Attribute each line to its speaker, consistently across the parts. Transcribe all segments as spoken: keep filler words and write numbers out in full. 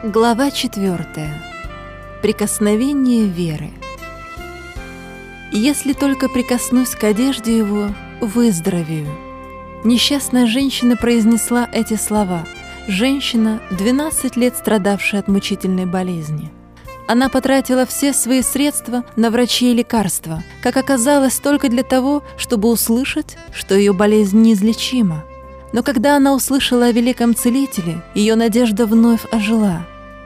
Speaker 1: Глава четвертая. Прикосновение веры. «Если только прикоснусь к одежде его, выздоровею». Несчастная женщина произнесла эти слова. Женщина, двенадцать лет страдавшая от мучительной болезни. Она потратила все свои средства на врачей и лекарства, как оказалось, только для того, чтобы услышать, что ее болезнь неизлечима. Но когда она услышала о великом целителе, ее надежда вновь ожила.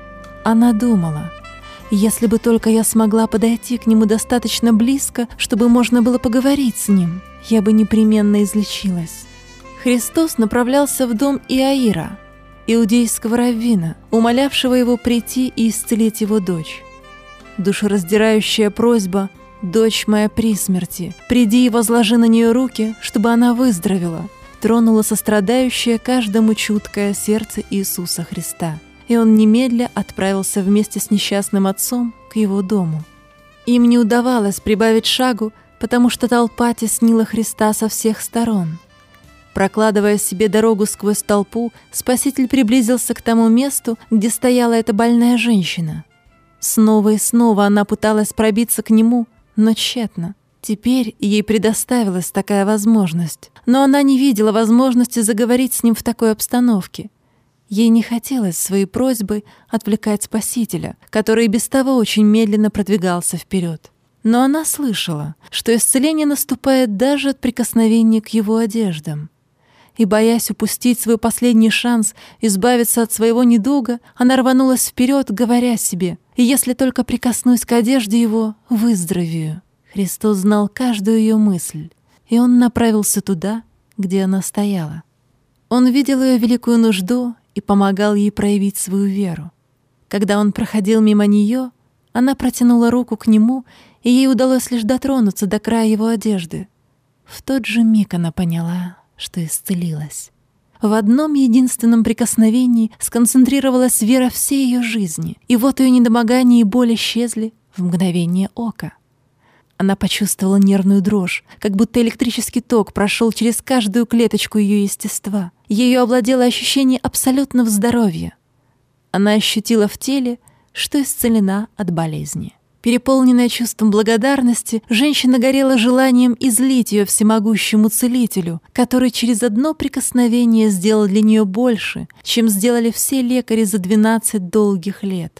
Speaker 1: Она думала: если бы только я смогла подойти к нему достаточно близко, чтобы можно было поговорить с ним, я бы непременно излечилась. Христос направлялся в дом Иаира, иудейского раввина, умолявшего его прийти и исцелить его дочь. Душераздирающая просьба: «Дочь моя при смерти, приди и возложи на нее руки, чтобы она выздоровела», тронула сострадающее каждому чуткое сердце Иисуса Христа. И он немедля отправился вместе с несчастным отцом к его дому. Им не удавалось прибавить шагу, потому что толпа теснила Христа со всех сторон. Прокладывая себе дорогу сквозь толпу, Спаситель приблизился к тому месту, где стояла эта больная женщина. Снова и снова она пыталась пробиться к нему, но тщетно. Теперь ей предоставилась такая возможность, но она не видела возможности заговорить с ним в такой обстановке. Ей не хотелось своей просьбой отвлекать Спасителя, который и без того очень медленно продвигался вперед. Но она слышала, что исцеление наступает даже от прикосновения к его одеждам. И, боясь упустить свой последний шанс избавиться от своего недуга, она рванулась вперед, говоря себе: «Если только прикоснусь к одежде его, выздоровею». Христос знал каждую ее мысль, и он направился туда, где она стояла. Он видел ее великую нужду и помогал ей проявить свою веру. Когда он проходил мимо нее, она протянула руку к нему, и ей удалось лишь дотронуться до края его одежды. В тот же миг она поняла, что исцелилась. В одном единственном прикосновении сконцентрировалась вера всей ее жизни, и вот ее недомогание и боль исчезли в мгновение ока. Она почувствовала нервную дрожь, как будто электрический ток прошел через каждую клеточку ее естества. Ею овладело ощущение абсолютного здоровья. Она ощутила в теле, что исцелена от болезни. Переполненная чувством благодарности, женщина горела желанием излить ее всемогущему целителю, который через одно прикосновение сделал для нее больше, чем сделали все лекари за двенадцать долгих лет.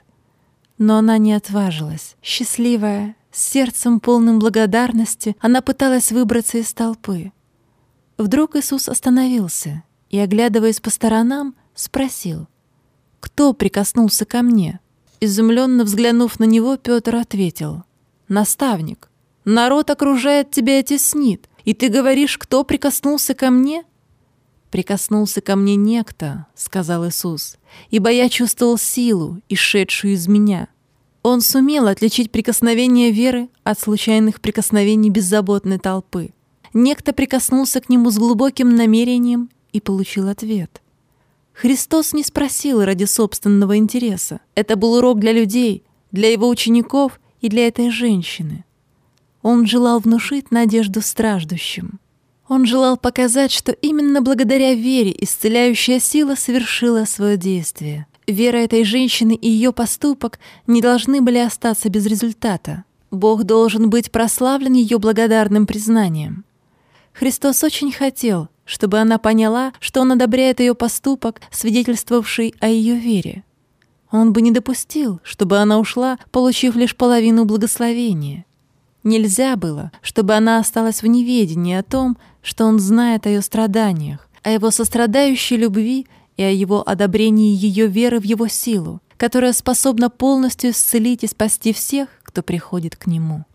Speaker 1: Но она не отважилась. Счастливая, с сердцем полным благодарности, она пыталась выбраться из толпы. Вдруг Иисус остановился и, оглядываясь по сторонам, спросил: «Кто прикоснулся ко мне?» Изумленно взглянув на него, Петр ответил: «Наставник, народ окружает тебя и теснит, и ты говоришь, кто прикоснулся ко мне?» «Прикоснулся ко мне некто», — сказал Иисус, «ибо я чувствовал силу, исшедшую из меня». Он сумел отличить прикосновение веры от случайных прикосновений беззаботной толпы. Некто прикоснулся к нему с глубоким намерением и получил ответ. Христос не спросил ради собственного интереса. Это был урок для людей, для его учеников и для этой женщины. Он желал внушить надежду страждущим. Он желал показать, что именно благодаря вере исцеляющая сила совершила свое действие. Вера этой женщины и ее поступок не должны были остаться без результата. Бог должен быть прославлен ее благодарным признанием. Христос очень хотел, чтобы она поняла, что Он одобряет ее поступок, свидетельствовавший о ее вере. Он бы не допустил, чтобы она ушла, получив лишь половину благословения. Нельзя было, чтобы она осталась в неведении о том, что Он знает о ее страданиях, о его сострадающей любви и о его одобрении ее веры в его силу, которая способна полностью исцелить и спасти всех, кто приходит к нему.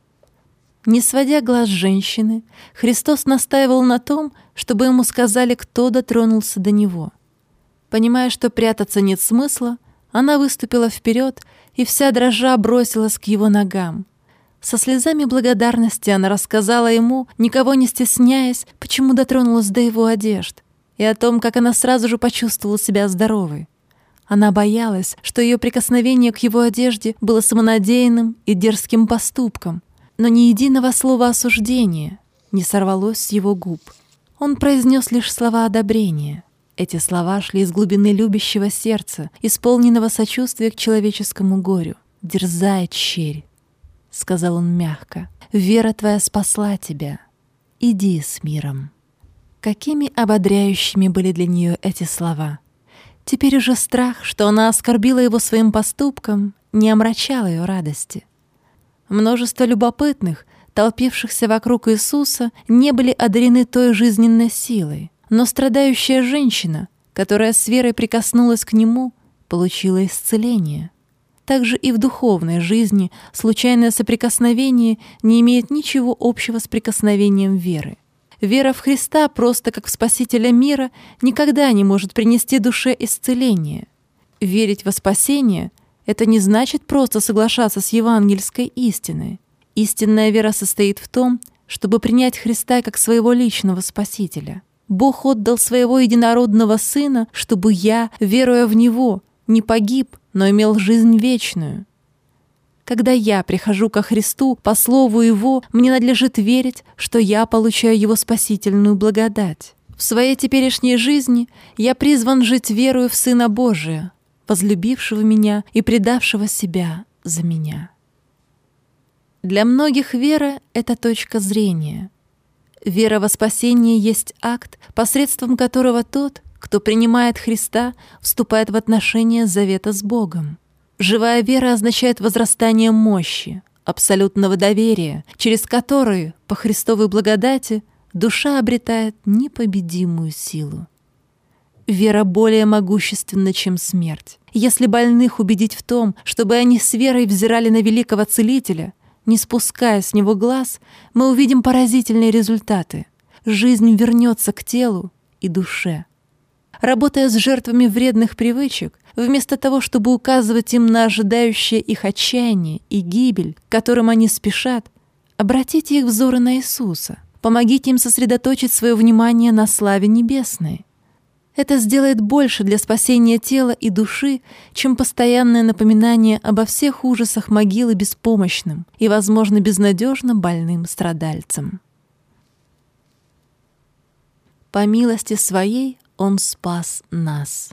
Speaker 1: Не сводя глаз женщины, Христос настаивал на том, чтобы ему сказали, кто дотронулся до него. Понимая, что прятаться нет смысла, она выступила вперед и вся дрожа бросилась к его ногам. Со слезами благодарности она рассказала ему, никого не стесняясь, почему дотронулась до его одежд, и о том, как она сразу же почувствовала себя здоровой. Она боялась, что ее прикосновение к его одежде было самонадеянным и дерзким поступком, но ни единого слова осуждения не сорвалось с его губ. Он произнес лишь слова одобрения. Эти слова шли из глубины любящего сердца, исполненного сочувствия к человеческому горю. «Дерзай, черь», — сказал он мягко, — «вера твоя спасла тебя. Иди с миром». Какими ободряющими были для нее эти слова! Теперь уже страх, что она оскорбила его своим поступком, не омрачал ее радости. Множество любопытных, толпившихся вокруг Иисуса, не были одарены той жизненной силой, но страдающая женщина, которая с верой прикоснулась к Нему, получила исцеление. Также и в духовной жизни случайное соприкосновение не имеет ничего общего с прикосновением веры. Вера в Христа просто как в Спасителя мира никогда не может принести душе исцеление. Верить во спасение — это не значит просто соглашаться с евангельской истиной. Истинная вера состоит в том, чтобы принять Христа как своего личного Спасителя. Бог отдал Своего Единородного Сына, чтобы я, веруя в Него, не погиб, но имел жизнь вечную. Когда я прихожу ко Христу по слову Его, мне надлежит верить, что я получаю Его спасительную благодать. В своей теперешней жизни я призван жить верою в Сына Божия, возлюбившего меня и предавшего себя за меня. Для многих вера — это точка зрения. Вера во спасение есть акт, посредством которого тот, кто принимает Христа, вступает в отношения завета с Богом. Живая вера означает возрастание мощи, абсолютного доверия, через которое, по Христовой благодати, душа обретает непобедимую силу. Вера более могущественна, чем смерть. Если больных убедить в том, чтобы они с верой взирали на великого Целителя, не спуская с него глаз, мы увидим поразительные результаты. Жизнь вернется к телу и душе. Работая с жертвами вредных привычек, вместо того, чтобы указывать им на ожидающее их отчаяние и гибель, к которым они спешат, обратите их взоры на Иисуса, помогите им сосредоточить свое внимание на славе небесной. Это сделает больше для спасения тела и души, чем постоянное напоминание обо всех ужасах могилы беспомощным и, возможно, безнадежно больным страдальцам. По милости Своей Он спас нас.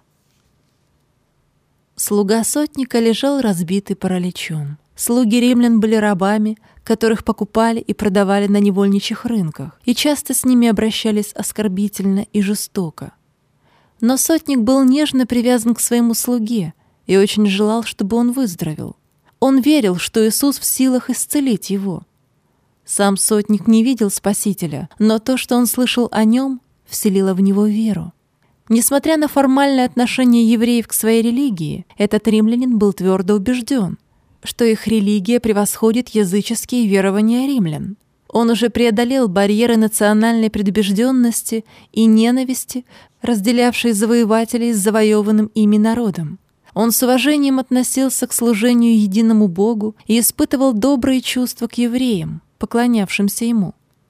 Speaker 1: Слуга сотника лежал разбитый параличом. Слуги римлян были рабами, которых покупали и продавали на невольничьих рынках, и часто с ними обращались оскорбительно и жестоко. Но сотник был нежно привязан к своему слуге и очень желал, чтобы он выздоровел. Он верил, что Иисус в силах исцелить его. Сам сотник не видел Спасителя, но то, что он слышал о нем, вселило в него веру. Несмотря на формальное отношение евреев к своей религии, этот римлянин был твердо убежден, что их религия превосходит языческие верования римлян. Он уже преодолел барьеры национальной предубежденности и ненависти, разделявшие завоевателей с завоеванным ими народом. Он с уважением относился к служению единому Богу и испытывал добрые чувства к евреям, поклонявшимся Ему.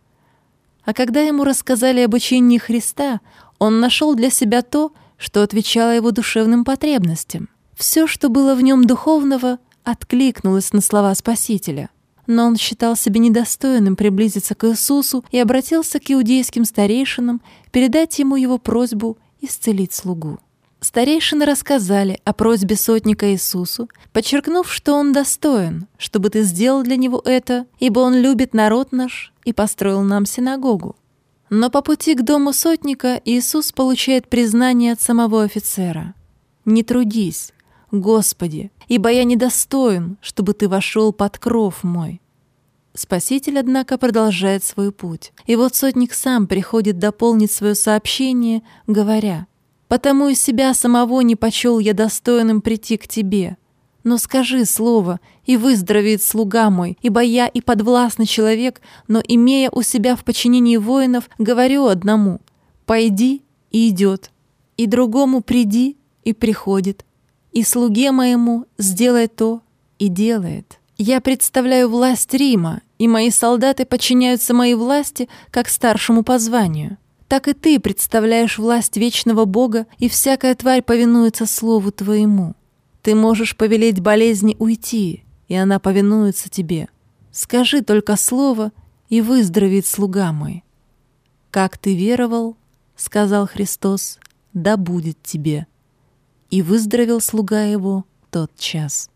Speaker 1: А когда ему рассказали об учении Христа, он нашел для себя то, что отвечало его душевным потребностям. Все, что было в нем духовного, откликнулось на слова Спасителя. Но он считал себя недостойным приблизиться к Иисусу и обратился к иудейским старейшинам передать ему его просьбу исцелить слугу. Старейшины рассказали о просьбе сотника Иисусу, подчеркнув, что он достоин, чтобы ты сделал для него это, ибо он любит народ наш и построил нам синагогу. Но по пути к дому сотника Иисус получает признание от самого офицера. «Не трудись, Господи, ибо я недостоин, чтобы ты вошел под кров мой». Спаситель, однако, продолжает свой путь. И вот сотник сам приходит дополнить свое сообщение, говоря: «Потому и себя самого не почел я достойным прийти к тебе. Но скажи слово, и выздоровеет слуга мой, ибо я и подвластный человек, но, имея у себя в подчинении воинов, говорю одному: пойди, и идет, и другому: приди, и приходит, и слуге моему: сделай то, и делает. Я представляю власть Рима, и мои солдаты подчиняются моей власти как старшему по званию. Так и ты представляешь власть вечного Бога, и всякая тварь повинуется слову твоему. Ты можешь повелеть болезни уйти, и она повинуется тебе. Скажи только слово, и выздоровеет слуга мой». «Как ты веровал, — сказал Христос, — да будет тебе». И выздоровел слуга его тот час.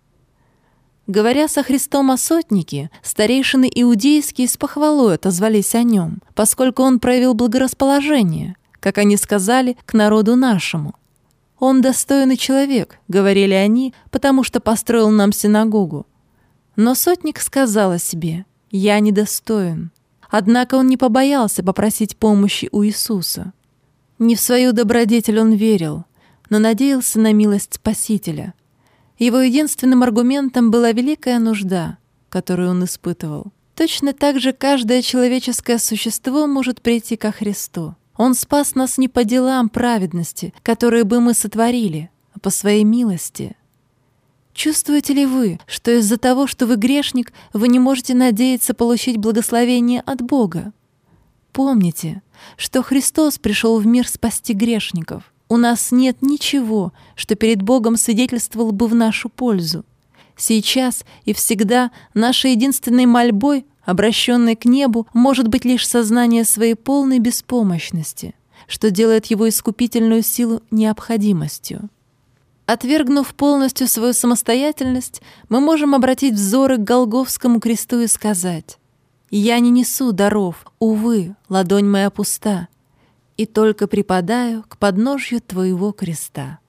Speaker 1: Говоря со Христом о сотнике, старейшины иудейские с похвалой отозвались о нем, поскольку он проявил благорасположение, как они сказали, к народу нашему. «Он достойный человек», — говорили они, «потому что построил нам синагогу». Но сотник сказал о себе: «Я недостоин». Однако он не побоялся попросить помощи у Иисуса. Не в свою добродетель он верил, но надеялся на милость Спасителя. Его единственным аргументом была великая нужда, которую он испытывал. Точно так же каждое человеческое существо может прийти ко Христу. Он спас нас не по делам праведности, которые бы мы сотворили, а по своей милости. Чувствуете ли вы, что из-за того, что вы грешник, вы не можете надеяться получить благословение от Бога? Помните, что Христос пришел в мир спасти грешников. У нас нет ничего, что перед Богом свидетельствовало бы в нашу пользу. Сейчас и всегда нашей единственной мольбой, обращенной к небу, может быть лишь сознание своей полной беспомощности, что делает его искупительную силу необходимостью. Отвергнув полностью свою самостоятельность, мы можем обратить взоры к Голгофскому кресту и сказать: «Я не несу даров, увы, ладонь моя пуста, и только припадаю к подножью Твоего креста».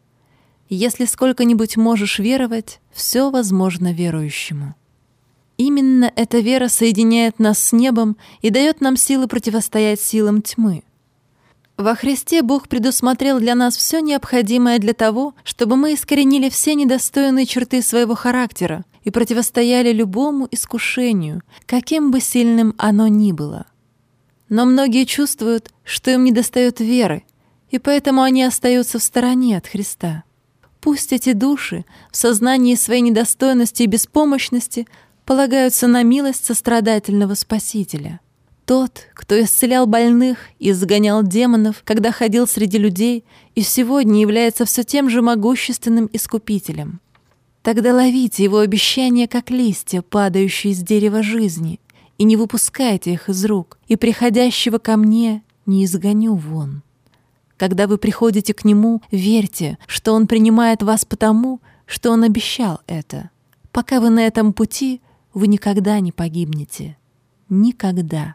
Speaker 1: Если сколько-нибудь можешь веровать, все возможно верующему. Именно эта вера соединяет нас с небом и дает нам силы противостоять силам тьмы. Во Христе Бог предусмотрел для нас все необходимое для того, чтобы мы искоренили все недостойные черты своего характера и противостояли любому искушению, каким бы сильным оно ни было. Но многие чувствуют, что им недостает веры, и поэтому они остаются в стороне от Христа. Пусть эти души в сознании своей недостойности и беспомощности полагаются на милость сострадательного Спасителя. Тот, кто исцелял больных и изгонял демонов, когда ходил среди людей, и сегодня является все тем же могущественным искупителем. Тогда ловите его обещания, как листья, падающие с дерева жизни, и не выпускайте их из рук, и приходящего ко мне не изгоню вон. Когда вы приходите к нему, верьте, что он принимает вас потому, что он обещал это. Пока вы на этом пути, вы никогда не погибнете. Никогда.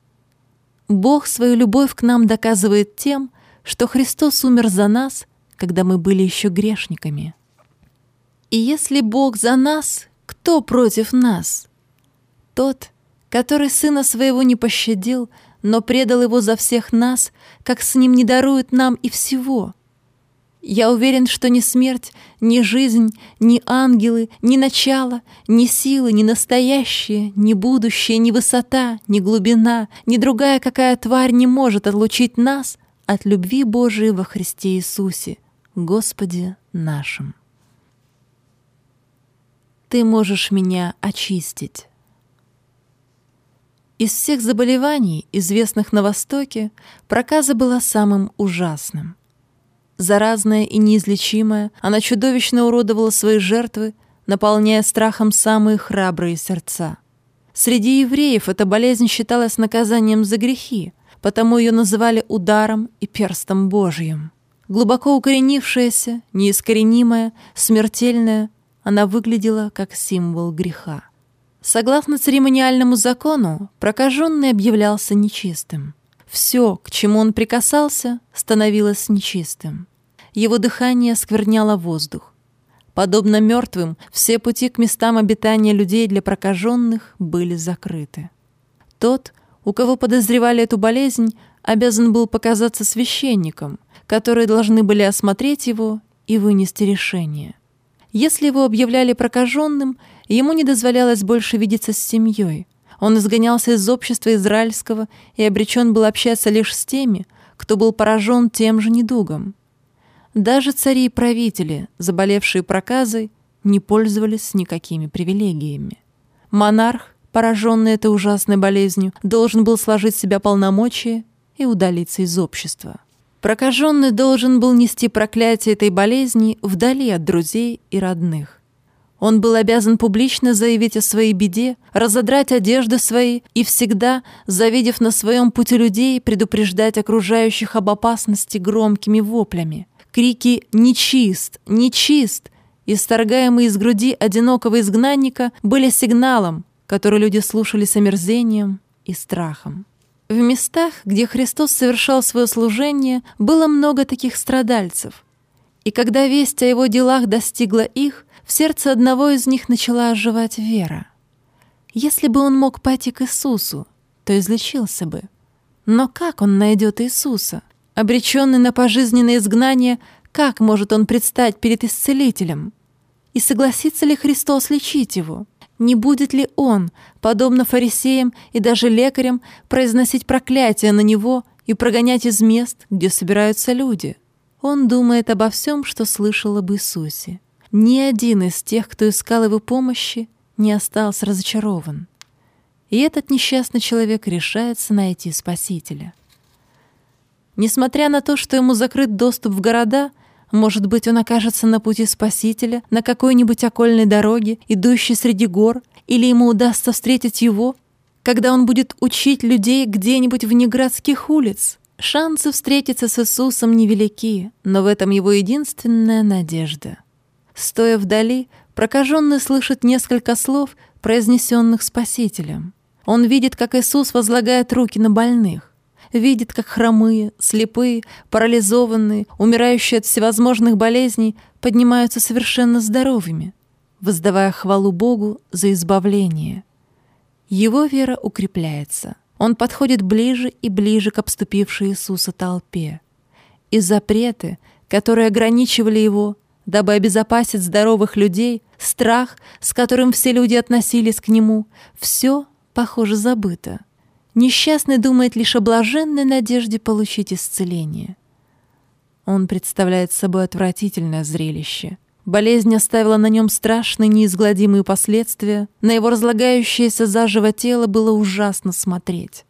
Speaker 1: Бог свою любовь к нам доказывает тем, что Христос умер за нас, когда мы были еще грешниками. И если Бог за нас, кто против нас? Тот, который Сына Своего не пощадил, но предал Его за всех нас, как с Ним не дарует нам и всего. Я уверен, что ни смерть, ни жизнь, ни ангелы, ни начало, ни силы, ни настоящее, ни будущее, ни высота, ни глубина, ни другая какая тварь не может отлучить нас от любви Божией во Христе Иисусе, Господе нашим. Ты можешь меня очистить. Из всех заболеваний, известных на Востоке, проказа была самым ужасным. Заразная и неизлечимая, она чудовищно уродовала свои жертвы, наполняя страхом самые храбрые сердца. Среди евреев эта болезнь считалась наказанием за грехи, потому ее называли ударом и перстом Божьим. Глубоко укоренившаяся, неискоренимая, смертельная, она выглядела как символ греха. Согласно церемониальному закону, прокаженный объявлялся нечистым. Все, к чему он прикасался, становилось нечистым. Его дыхание оскверняло воздух. Подобно мертвым, все пути к местам обитания людей для прокаженных были закрыты. Тот, у кого подозревали эту болезнь, обязан был показаться священником, которые должны были осмотреть его и вынести решение. Если его объявляли прокаженным, ему не дозволялось больше видеться с семьей. Он изгонялся из общества израильского и обречен был общаться лишь с теми, кто был поражен тем же недугом. Даже цари и правители, заболевшие проказой, не пользовались никакими привилегиями. Монарх, пораженный этой ужасной болезнью, должен был сложить с себя полномочия и удалиться из общества. Прокаженный должен был нести проклятие этой болезни вдали от друзей и родных. Он был обязан публично заявить о своей беде, разодрать одежды свои и всегда, завидев на своем пути людей, предупреждать окружающих об опасности громкими воплями. Крики «Нечист! Нечист!», исторгаемые из груди одинокого изгнанника, были сигналом, который люди слушали с омерзением и страхом. В местах, где Христос совершал свое служение, было много таких страдальцев. И когда весть о его делах достигла их, в сердце одного из них начала оживать вера. Если бы он мог пойти к Иисусу, то излечился бы. Но как он найдет Иисуса? Обреченный на пожизненное изгнание, как может он предстать перед Исцелителем? И согласится ли Христос лечить его? Не будет ли он, подобно фарисеям и даже лекарям, произносить проклятия на него и прогонять из мест, где собираются люди? Он думает обо всем, что слышал об Иисусе. Ни один из тех, кто искал его помощи, не остался разочарован. И этот несчастный человек решается найти Спасителя. Несмотря на то, что ему закрыт доступ в города, может быть, он окажется на пути Спасителя, на какой-нибудь окольной дороге, идущей среди гор, или ему удастся встретить его, когда он будет учить людей где-нибудь вне городских улиц. Шансы встретиться с Иисусом невелики, но в этом его единственная надежда. Стоя вдали, прокаженный слышит несколько слов, произнесенных Спасителем. Он видит, как Иисус возлагает руки на больных, видит, как хромые, слепые, парализованные, умирающие от всевозможных болезней поднимаются совершенно здоровыми, воздавая хвалу Богу за избавление. Его вера укрепляется. Он подходит ближе и ближе к обступившей Иисуса толпе. И запреты, которые ограничивали его, дабы обезопасить здоровых людей, страх, с которым все люди относились к нему, все, похоже, забыто. Несчастный думает лишь о блаженной надежде получить исцеление. Он представляет собой отвратительное зрелище. Болезнь оставила на нем страшные неизгладимые последствия, на его разлагающееся заживо тело было ужасно смотреть.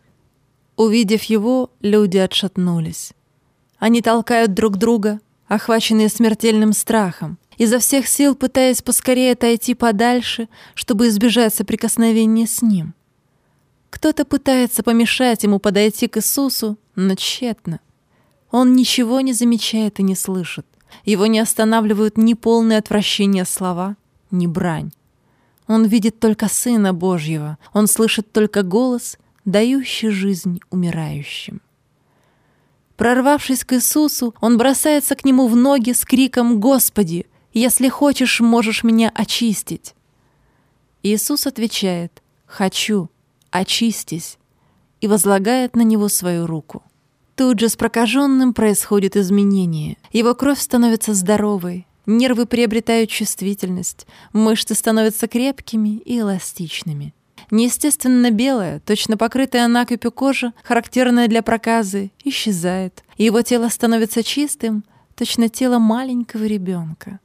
Speaker 1: Увидев его, люди отшатнулись. Они толкают друг друга, охваченные смертельным страхом, изо всех сил пытаясь поскорее отойти подальше, чтобы избежать соприкосновения с ним. Кто-то пытается помешать ему подойти к Иисусу, но тщетно. Он ничего не замечает и не слышит. Его не останавливают ни полное отвращение слова, ни брань. Он видит только Сына Божьего, он слышит только голос, дающий жизнь умирающим. Прорвавшись к Иисусу, он бросается к Нему в ноги с криком «Господи, если хочешь, можешь меня очистить». Иисус отвечает «Хочу, очистись», и возлагает на него свою руку. Тут же с прокаженным происходит изменение. Его кровь становится здоровой, нервы приобретают чувствительность, мышцы становятся крепкими и эластичными. Неестественно белая, точно покрытая накипью кожа, характерная для проказы, исчезает, и его тело становится чистым, точно тело маленького ребенка.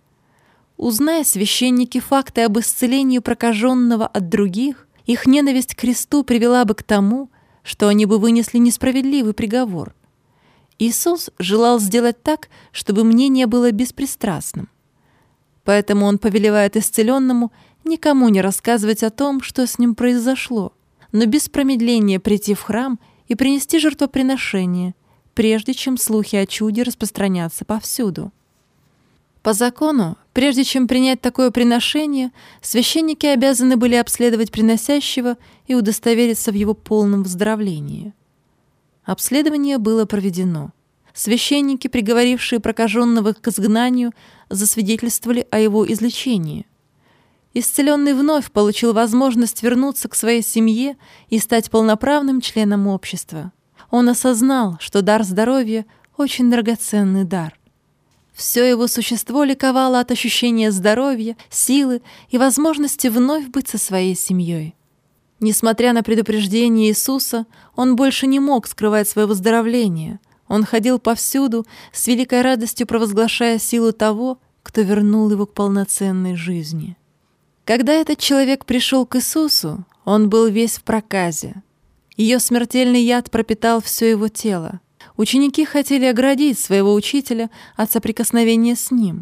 Speaker 1: Узная священники факты об исцелении прокаженного от других, их ненависть к кресту привела бы к тому, что они бы вынесли несправедливый приговор. Иисус желал сделать так, чтобы мнение было беспристрастным. Поэтому Он повелевает исцеленному никому не рассказывать о том, что с ним произошло, но без промедления прийти в храм и принести жертвоприношение, прежде чем слухи о чуде распространятся повсюду. По закону, прежде чем принять такое приношение, священники обязаны были обследовать приносящего и удостовериться в его полном выздоровлении. Обследование было проведено. Священники, приговорившие прокаженного к изгнанию, засвидетельствовали о его излечении. Исцеленный вновь получил возможность вернуться к своей семье и стать полноправным членом общества. Он осознал, что дар здоровья — очень драгоценный дар. Все его существо ликовало от ощущения здоровья, силы и возможности вновь быть со своей семьей. Несмотря на предупреждение Иисуса, он больше не мог скрывать свое выздоровление. Он ходил повсюду, с великой радостью провозглашая силу того, кто вернул его к полноценной жизни. Когда этот человек пришел к Иисусу, он был весь в проказе. Ее смертельный яд пропитал все его тело. Ученики хотели оградить своего учителя от соприкосновения с ним,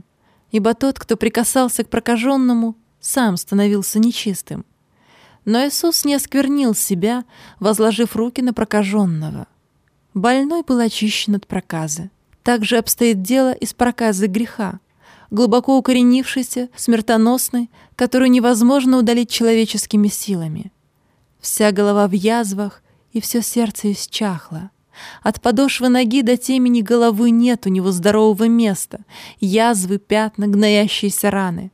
Speaker 1: ибо тот, кто прикасался к прокаженному, сам становился нечистым. Но Иисус не осквернил себя, возложив руки на прокаженного. Больной был очищен от проказы. Так же обстоит дело и с проказой греха, глубоко укоренившейся, смертоносной, которую невозможно удалить человеческими силами. Вся голова в язвах, и все сердце исчахло. От подошвы ноги до темени головы нет у него здорового места, язвы, пятна, гноящиеся раны.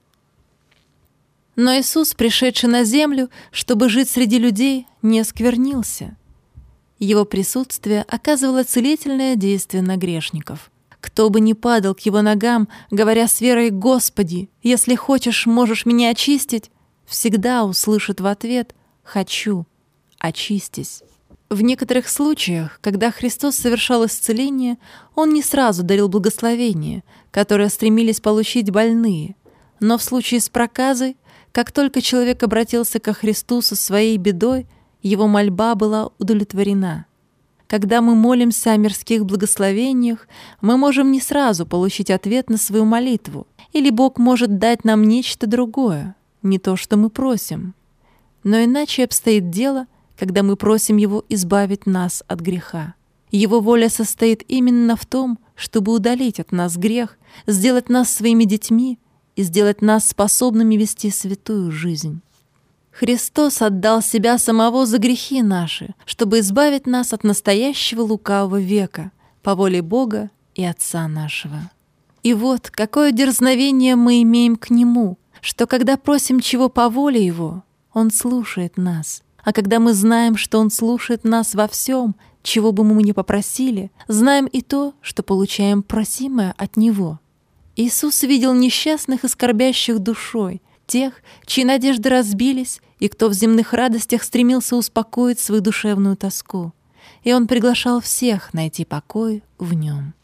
Speaker 1: Но Иисус, пришедший на землю, чтобы жить среди людей, не осквернился. Его присутствие оказывало целительное действие на грешников. Кто бы ни падал к его ногам, говоря с верой: «Господи, если хочешь, можешь меня очистить», всегда услышит в ответ: «Хочу, очистись». В некоторых случаях, когда Христос совершал исцеление, Он не сразу дарил благословение, которое стремились получить больные. Но в случае с проказой, как только человек обратился ко Христу со своей бедой, его мольба была удовлетворена. Когда мы молимся о мирских благословениях, мы можем не сразу получить ответ на свою молитву, или Бог может дать нам нечто другое, не то, что мы просим. Но иначе обстоит дело, когда мы просим Его избавить нас от греха. Его воля состоит именно в том, чтобы удалить от нас грех, сделать нас своими детьми и сделать нас способными вести святую жизнь. Христос отдал Себя самого за грехи наши, чтобы избавить нас от настоящего лукавого века, по воле Бога и Отца нашего. И вот какое дерзновение мы имеем к Нему, что когда просим чего по воле Его, Он слушает нас. А когда мы знаем, что Он слушает нас во всем, чего бы мы ни попросили, знаем и то, что получаем просимое от Него. Иисус видел несчастных и скорбящих душой, тех, чьи надежды разбились, и кто в земных радостях стремился успокоить свою душевную тоску. И Он приглашал всех найти покой в Нем.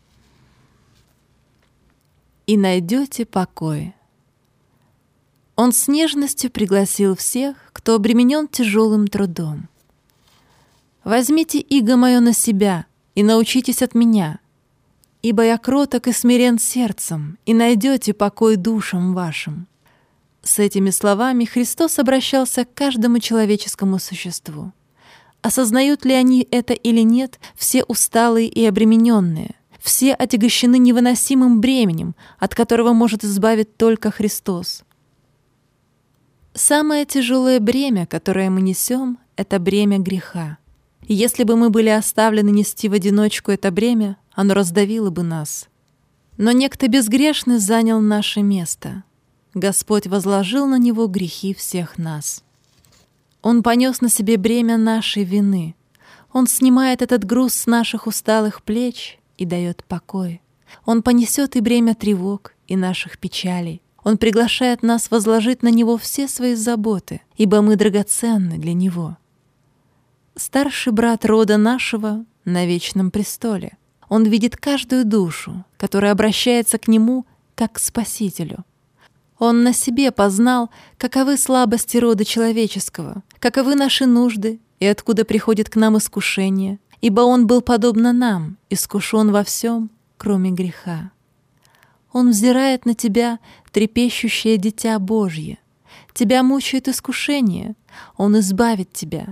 Speaker 1: «И найдете покой». Он с нежностью пригласил всех, кто обременен тяжелым трудом. «Возьмите иго мое на себя и научитесь от меня, ибо я кроток и смирен сердцем, и найдете покой душам вашим». С этими словами Христос обращался к каждому человеческому существу. Осознают ли они это или нет, все усталые и обремененные, все отягощены невыносимым бременем, от которого может избавить только Христос. Самое тяжелое бремя, которое мы несем, — это бремя греха. И если бы мы были оставлены нести в одиночку это бремя, оно раздавило бы нас. Но некто безгрешный занял наше место. Господь возложил на Него грехи всех нас. Он понес на себе бремя нашей вины. Он снимает этот груз с наших усталых плеч и дает покой. Он понесет и бремя тревог, и наших печалей. Он приглашает нас возложить на Него все свои заботы, ибо мы драгоценны для Него. Старший брат рода нашего на вечном престоле. Он видит каждую душу, которая обращается к Нему как к Спасителю. Он на себе познал, каковы слабости рода человеческого, каковы наши нужды и откуда приходит к нам искушение, ибо Он был подобно нам, искушен во всем, кроме греха. Он взирает на тебя, трепещущее дитя Божье. Тебя мучает искушение, Он избавит тебя.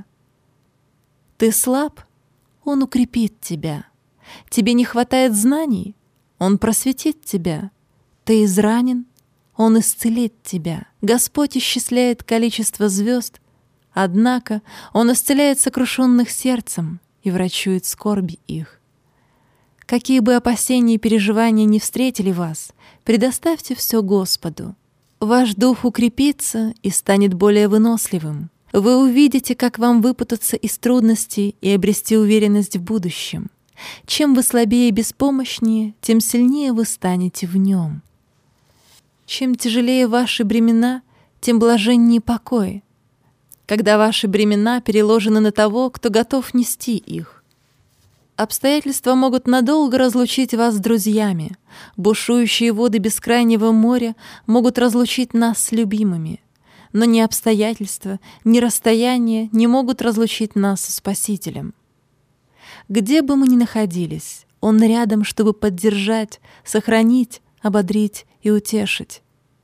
Speaker 1: Ты слаб? Он укрепит тебя. Тебе не хватает знаний? Он просветит тебя. Ты изранен? Он исцелит тебя. Господь исчисляет количество звезд, однако Он исцеляет сокрушенных сердцем и врачует скорби их. Какие бы опасения и переживания ни встретили вас, предоставьте все Господу. Ваш дух укрепится и станет более выносливым. Вы увидите, как вам выпутаться из трудностей и обрести уверенность в будущем. Чем вы слабее и беспомощнее, тем сильнее вы станете в Нем. Чем тяжелее ваши бремена, тем блаженнее покой, когда ваши бремена переложены на того, кто готов нести их. Обстоятельства могут надолго разлучить вас с друзьями. Бушующие воды бескрайнего моря могут разлучить нас с любимыми. Но ни обстоятельства, ни расстояние не могут разлучить нас со Спасителем. Где бы мы ни находились, Он рядом, чтобы поддержать, сохранить, ободрить и утешить.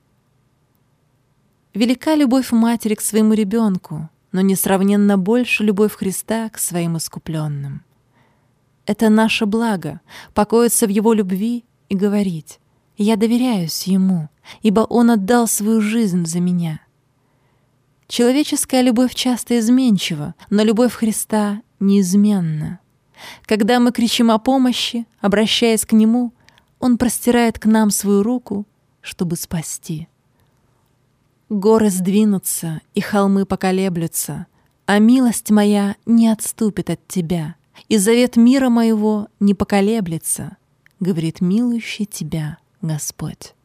Speaker 1: Велика любовь матери к своему ребенку, но несравненно больше любовь Христа к своим искупленным. Это наше благо — покоиться в Его любви и говорить: «Я доверяюсь Ему, ибо Он отдал свою жизнь за меня». Человеческая любовь часто изменчива, но любовь Христа неизменна. Когда мы кричим о помощи, обращаясь к Нему, Он простирает к нам свою руку, чтобы спасти. Горы сдвинутся, и холмы поколеблются, а милость моя не отступит от тебя, и завет мира моего не поколеблется, говорит милующий тебя Господь.